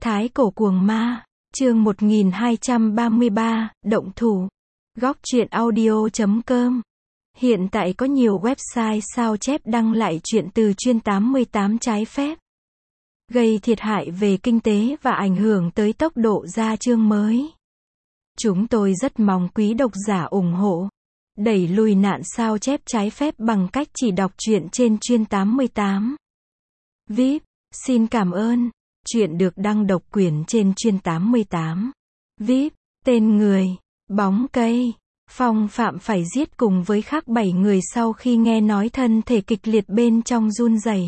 Thái cổ cuồng ma, chương 1233, động thủ. Góc truyện audio.com. Hiện tại có nhiều website sao chép đăng lại truyện từ chuyên 88 trái phép, gây thiệt hại về kinh tế và ảnh hưởng tới tốc độ ra chương mới. Chúng tôi rất mong quý độc giả ủng hộ, đẩy lùi nạn sao chép trái phép bằng cách chỉ đọc truyện trên chuyên 88. VIP, xin cảm ơn. Truyện được đăng độc quyền trên chuyên 88. VIP, tên người, bóng cây, Phong Phạm phải giết cùng với khác 7 người sau khi nghe nói thân thể kịch liệt bên trong run rẩy.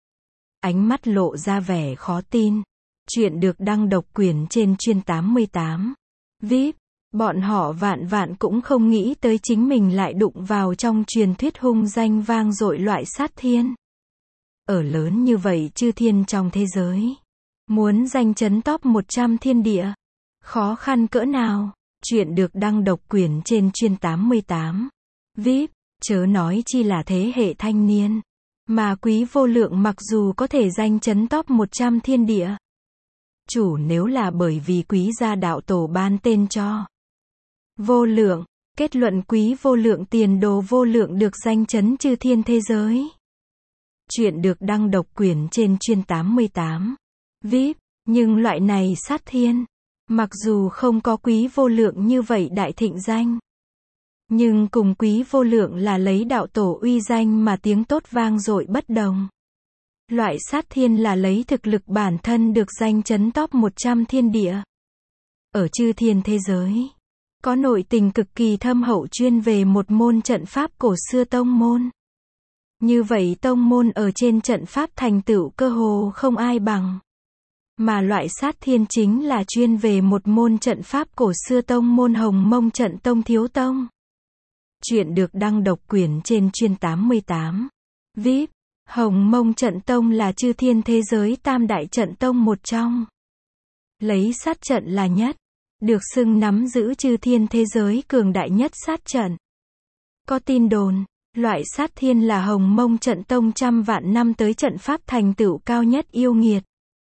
Ánh mắt lộ ra vẻ khó tin. Truyện được đăng độc quyền trên chuyên 88. VIP, bọn họ vạn vạn cũng không nghĩ tới chính mình lại đụng vào trong truyền thuyết hung danh vang dội loại sát thiên. Ở lớn như vậy chư thiên trong thế giới, muốn danh chấn top 100 thiên địa, khó khăn cỡ nào. Truyện được đăng độc quyền trên chuyên 88. VIP, chớ nói chi là thế hệ thanh niên, mà Quý Vô Lượng mặc dù có thể danh chấn top 100 thiên địa, chủ nếu là bởi vì Quý gia đạo tổ ban tên cho Vô Lượng, kết luận Quý Vô Lượng tiền đồ vô lượng được danh chấn chư thiên thế giới. Truyện được đăng độc quyền trên chuyên 88. VIP, nhưng loại này sát thiên, mặc dù không có Quý Vô Lượng như vậy đại thịnh danh, nhưng cùng Quý Vô Lượng là lấy đạo tổ uy danh mà tiếng tốt vang dội bất đồng. Loại sát thiên là lấy thực lực bản thân được danh chấn top 100 thiên địa. Ở chư thiên thế giới, có nội tình cực kỳ thâm hậu chuyên về một môn trận pháp cổ xưa tông môn. Như vậy tông môn ở trên trận pháp thành tựu cơ hồ không ai bằng. Mà loại sát thiên chính là chuyên về một môn trận pháp cổ xưa tông môn Hồng Mông Trận Tông Thiếu Tông. Truyện được đăng độc quyền trên chuyên 88. VIP, Hồng Mông Trận Tông là chư thiên thế giới tam đại trận tông một trong. Lấy sát trận là nhất, được xưng nắm giữ chư thiên thế giới cường đại nhất sát trận. Có tin đồn, loại sát thiên là Hồng Mông Trận Tông trăm vạn năm tới trận pháp thành tựu cao nhất yêu nghiệt.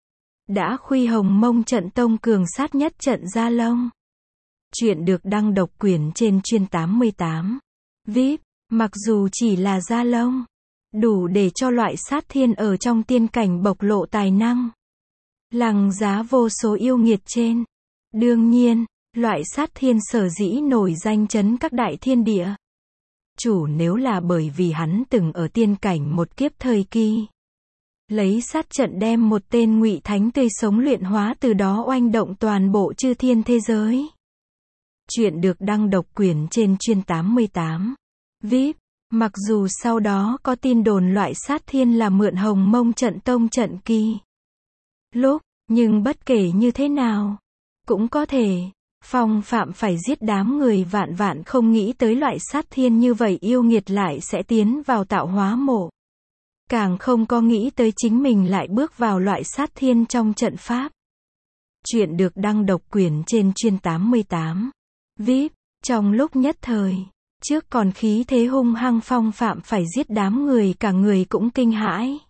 Đã khuy Hồng Mông Trận Tông cường sát nhất trận Gia Long. Truyện được đăng độc quyền trên chuyên 88. VIP, mặc dù chỉ là Gia Long, đủ để cho loại sát thiên ở trong tiên cảnh bộc lộ tài năng, lằng giá vô số yêu nghiệt trên. Đương nhiên, loại sát thiên sở dĩ nổi danh chấn các đại thiên địa, chủ nếu là bởi vì hắn từng ở tiên cảnh một kiếp thời kỳ, lấy sát trận đem một tên ngụy thánh tươi sống luyện hóa, từ đó oanh động toàn bộ chư thiên thế giới. Truyện được đăng độc quyền trên chuyên 88. VIP, mặc dù sau đó có tin đồn loại sát thiên là mượn Hồng Mông Trận Tông trận kỳ lúc, nhưng bất kể như thế nào, cũng có thể, Phong Phạm phải giết đám người vạn vạn không nghĩ tới loại sát thiên như vậy yêu nghiệt lại sẽ tiến vào tạo hóa mộ. Càng không có nghĩ tới chính mình lại bước vào loại sát thiên trong trận pháp. Truyện được đăng độc quyền trên chuyên 88. VIP, trong lúc nhất thời, trước còn khí thế hung hăng Phong Phạm phải giết đám người cả người cũng kinh hãi.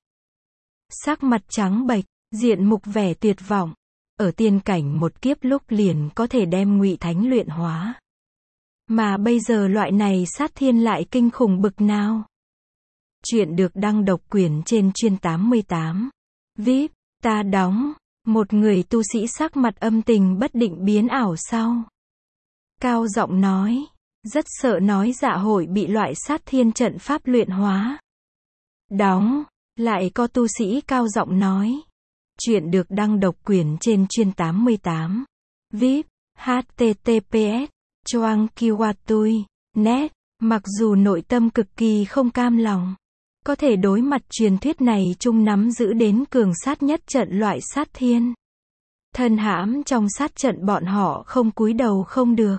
Sắc mặt trắng bệch, diện mục vẻ tuyệt vọng. Ở tiên cảnh một kiếp lúc liền có thể đem ngụy thánh luyện hóa. Mà bây giờ loại này sát thiên lại kinh khủng bực nào. Truyện được đăng độc quyền trên chuyên 88. VIP, ta đóng. Một người tu sĩ sắc mặt âm tình bất định biến ảo sau, cao giọng nói, rất sợ nói dạ hội bị loại sát thiên trận pháp luyện hóa. Đóng. Lại có tu sĩ cao giọng nói. Truyện được đăng độc quyền trên chuyên 88. VIP, https choang kiwatui net. Mặc dù nội tâm cực kỳ không cam lòng, có thể đối mặt truyền thuyết này chung nắm giữ đến cường sát nhất trận loại sát thiên, thân hãm trong sát trận bọn họ không cúi đầu không được.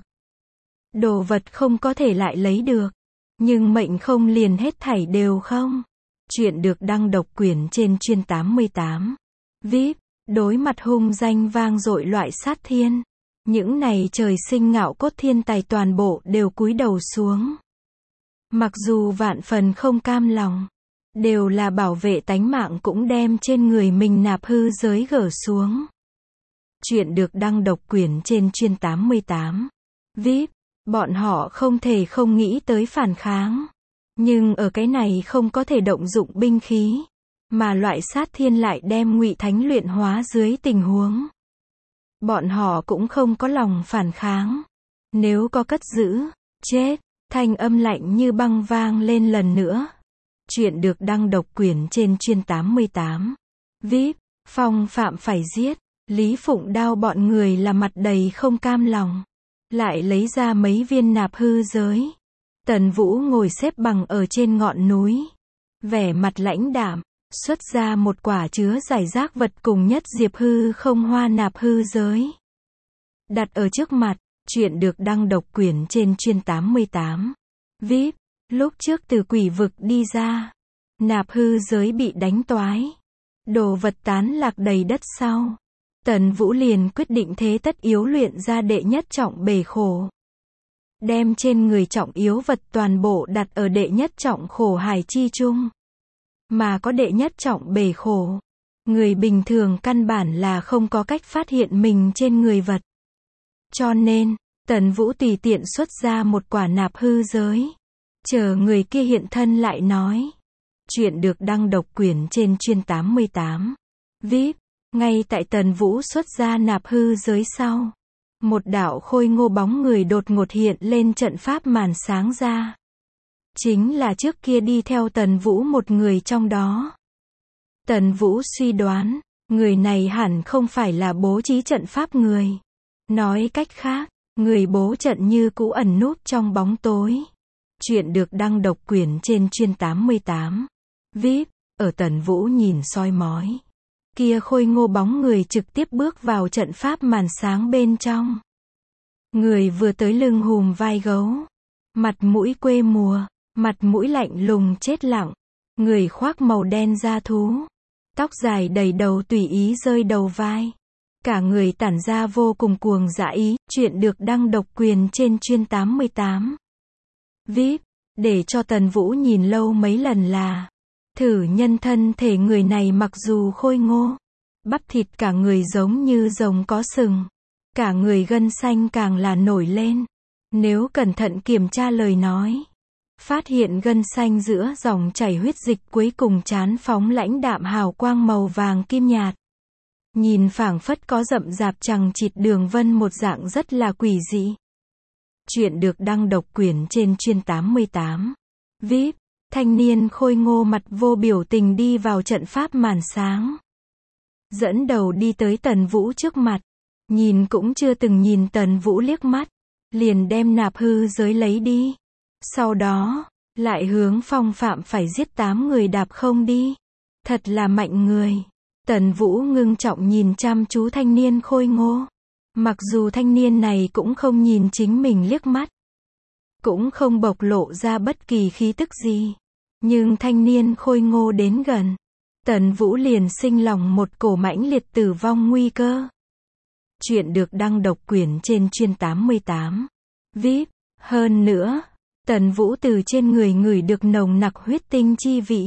Đồ vật không có thể lại lấy được, nhưng mệnh không liền hết thảy đều không. Truyện được đăng độc quyền trên chuyên 88. VIP, đối mặt hung danh vang dội loại sát thiên, những này trời sinh ngạo cốt thiên tài toàn bộ đều cúi đầu xuống. Mặc dù vạn phần không cam lòng, đều là bảo vệ tánh mạng cũng đem trên người mình nạp hư giới gỡ xuống. Chuyện được đăng độc quyền trên Chuyên 88. VIP, bọn họ không thể không nghĩ tới phản kháng. Nhưng ở cái này không có thể động dụng binh khí. Mà loại sát thiên lại đem Ngụy Thánh luyện hóa dưới tình huống. Bọn họ cũng không có lòng phản kháng. Nếu có cất giữ, chết. Thanh âm lạnh như băng vang lên lần nữa. Chuyện được đăng độc quyền trên Chuyên 88. VIP, phong phạm phải giết. Lý Phụng Đao bọn người là mặt đầy không cam lòng. Lại lấy ra mấy viên nạp hư giới. Tần Vũ ngồi xếp bằng ở trên ngọn núi. Vẻ mặt lãnh đạm, xuất ra một quả chứa giải rác vật cùng nhất diệp hư không hoa nạp hư giới. Đặt ở trước mặt, chuyện được đăng độc quyền trên Chuyên 88. VIP, lúc trước từ quỷ vực đi ra. Nạp hư giới bị đánh toái. Đồ vật tán lạc đầy đất sau. Tần Vũ liền quyết định thế tất yếu luyện ra đệ nhất trọng bể khổ. Đem trên người trọng yếu vật toàn bộ đặt ở đệ nhất trọng khổ hải chi chung. Mà có đệ nhất trọng bể khổ. Người bình thường căn bản là không có cách phát hiện mình trên người vật. Cho nên, Tần Vũ tùy tiện xuất ra một quả nạp hư giới. Chờ người kia hiện thân lại nói. Chuyện được đăng độc quyền trên Chuyên 88. VIP, ngay tại Tần Vũ xuất ra nạp hư giới sau. Một đạo khôi ngô bóng người đột ngột hiện lên trận pháp màn sáng ra. Chính là trước kia đi theo Tần Vũ một người trong đó. Tần Vũ suy đoán, người này hẳn không phải là bố trí trận pháp người. Nói cách khác, người bố trận như cũ ẩn núp trong bóng tối. Chuyện được đăng độc quyền trên Chuyên 88. VIP, ở Tần Vũ nhìn soi mói. Kia khôi ngô bóng người trực tiếp bước vào trận pháp màn sáng bên trong. Người vừa tới lưng hùm vai gấu. Mặt mũi quê mùa, mặt mũi lạnh lùng chết lặng. Người khoác màu đen da thú. Tóc dài đầy đầu tùy ý rơi đầu vai. Cả người tản ra vô cùng cuồng dã ý. Chuyện được đăng độc quyền trên Chuyên 88. VIP, để cho Tần Vũ nhìn lâu mấy lần là. Thử nhân thân thể người này mặc dù khôi ngô. Bắp thịt cả người giống như rồng có sừng. Cả người gân xanh càng là nổi lên. Nếu cẩn thận kiểm tra lời nói. Phát hiện gân xanh giữa dòng chảy huyết dịch cuối cùng chán phóng lãnh đạm hào quang màu vàng kim nhạt. Nhìn phảng phất có rậm rạp chằng chịt đường vân một dạng rất là quỷ dị. Chuyện được đăng độc quyền trên Chuyên 88. VIP, thanh niên khôi ngô mặt vô biểu tình đi vào trận pháp màn sáng. Dẫn đầu đi tới Tần Vũ trước mặt. Nhìn cũng chưa từng nhìn Tần Vũ liếc mắt. Liền đem nạp hư giới lấy đi. Sau đó, lại hướng phong phạm phải giết 8 người đạp không đi. Thật là mạnh người. Tần Vũ ngưng trọng nhìn chăm chú thanh niên khôi ngô. Mặc dù thanh niên này cũng không nhìn chính mình liếc mắt. Cũng không bộc lộ ra bất kỳ khí tức gì. Nhưng thanh niên khôi ngô đến gần. Tần Vũ liền sinh lòng một cổ mãnh liệt tử vong nguy cơ. Chuyện được đăng độc quyền trên Chuyên 88. VIP, hơn nữa, Tần Vũ từ trên người ngửi được nồng nặc huyết tinh chi vị.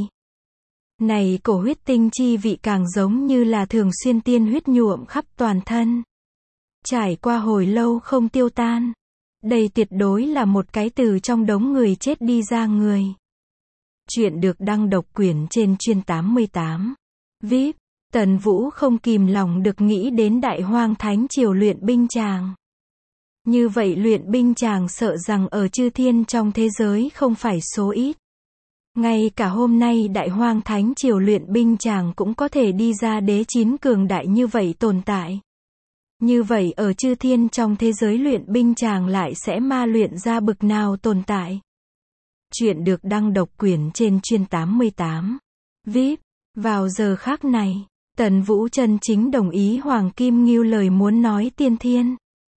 Này cổ huyết tinh chi vị càng giống như là thường xuyên tiên huyết nhuộm khắp toàn thân. Trải qua hồi lâu không tiêu tan. Đây tuyệt đối là một cái từ trong đống người chết đi ra người. Chuyện được đăng độc quyền trên Chuyên 88. VIP, Tần Vũ không kìm lòng được nghĩ đến Đại Hoang Thánh Triều luyện binh tràng. Như vậy luyện binh tràng sợ rằng ở chư thiên trong thế giới không phải số ít. Ngay cả hôm nay Đại Hoang Thánh Triều luyện binh tràng cũng có thể đi ra đế 9 cường đại như vậy tồn tại. Như vậy ở chư thiên trong thế giới luyện binh tràng lại sẽ ma luyện ra bực nào tồn tại. Chuyện được đăng độc quyền trên Chuyên 88. VIP, vào giờ khác này, Tần Vũ chân chính đồng ý Hoàng Kim Ngưu lời muốn nói tiên thiên.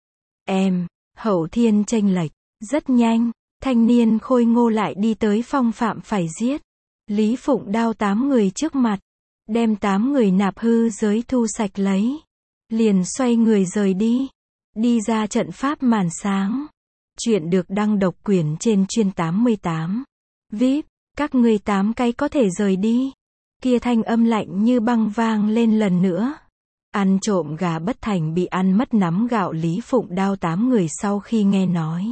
Hậu thiên chênh lệch, rất nhanh, thanh niên khôi ngô lại đi tới phong phạm phải giết. Lý Phụng Đao 8 người trước mặt, đem 8 người nạp hư giới thu sạch lấy. Liền xoay người rời đi. Đi ra trận pháp màn sáng. Chuyện được đăng độc quyền trên Chuyên 88. VIP, các ngươi 8 cái có thể rời đi. Kia thanh âm lạnh như băng vang lên lần nữa. Ăn trộm gà bất thành bị ăn mất nắm gạo Lý Phụng Đao 8 người sau khi nghe nói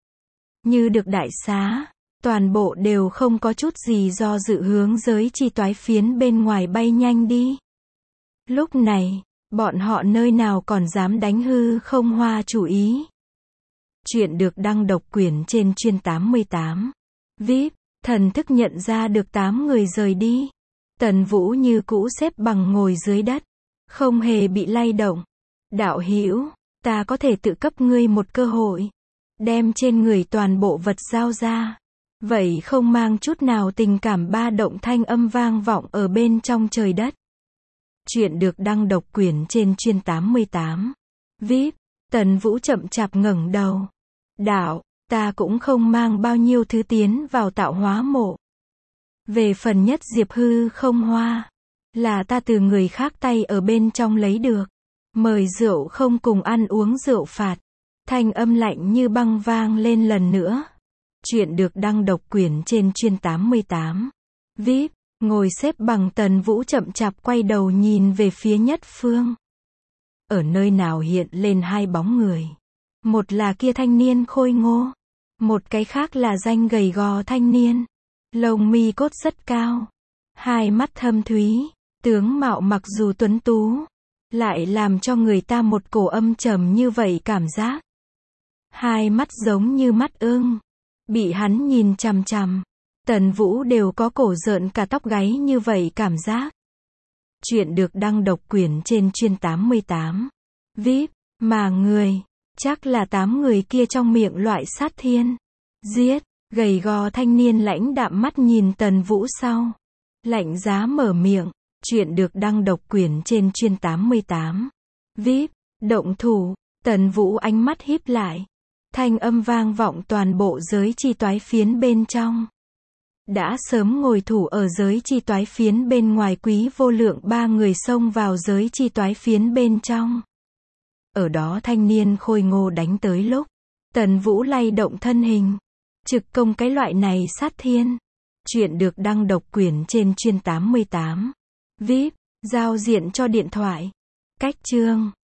như được đại xá, toàn bộ đều không có chút gì do dự hướng giới chi toái phiến bên ngoài bay nhanh đi. Lúc này, bọn họ nơi nào còn dám đánh hư không hoa chủ ý. Chuyện được đăng độc quyền trên chuyên 88. VIP, thần thức nhận ra được 8 người rời đi. Tần Vũ như cũ xếp bằng ngồi dưới đất, không hề bị lay động. Đạo hữu, ta có thể tự cấp ngươi một cơ hội, đem trên người toàn bộ vật giao ra. Vậy không mang chút nào tình cảm ba động thanh âm vang vọng ở bên trong trời đất. Chuyện được đăng độc quyền trên chuyên 88. VIP, Tần Vũ chậm chạp ngẩng đầu. Đạo, ta cũng không mang bao nhiêu thứ tiến vào tạo hóa mộ. Về phần nhất diệp hư không hoa, là ta từ người khác tay ở bên trong lấy được. Mời rượu không cùng ăn uống rượu phạt. Thanh âm lạnh như băng vang lên lần nữa. Chuyện được đăng độc quyền trên chuyên 88. VIP, ngồi xếp bằng Tần Vũ chậm chạp quay đầu nhìn về phía nhất phương. Ở nơi nào hiện lên hai bóng người. Một là kia thanh niên khôi ngô, một cái khác là danh gầy gò thanh niên. Lông mi cốt rất cao, hai mắt thâm thúy, tướng mạo mặc dù tuấn tú, lại làm cho người ta một cổ âm trầm như vậy cảm giác. Hai mắt giống như mắt ưng, bị hắn nhìn chằm chằm, Tần Vũ đều có cổ rợn cả tóc gáy như vậy cảm giác. Chuyện được đăng độc quyền trên chuyên 88. VIP, mà người, chắc là 8 người kia trong miệng loại sát thiên. Giết, gầy gò thanh niên lãnh đạm mắt nhìn Tần Vũ sau. Lạnh giá mở miệng, chuyện được đăng độc quyền trên chuyên 88. VIP, động thủ, Tần Vũ ánh mắt híp lại. Thanh âm vang vọng toàn bộ giới chi toái phiến bên trong. Đã sớm ngồi thủ ở giới chi toái phiến bên ngoài Quý Vô Lượng 3 người xông vào giới chi toái phiến bên trong. Ở đó thanh niên khôi ngô đánh tới lúc, Tần Vũ lay động thân hình, trực công cái loại này sát thiên. Chuyện được đăng độc quyền trên chuyên 88. VIP, giao diện cho điện thoại. Cách chương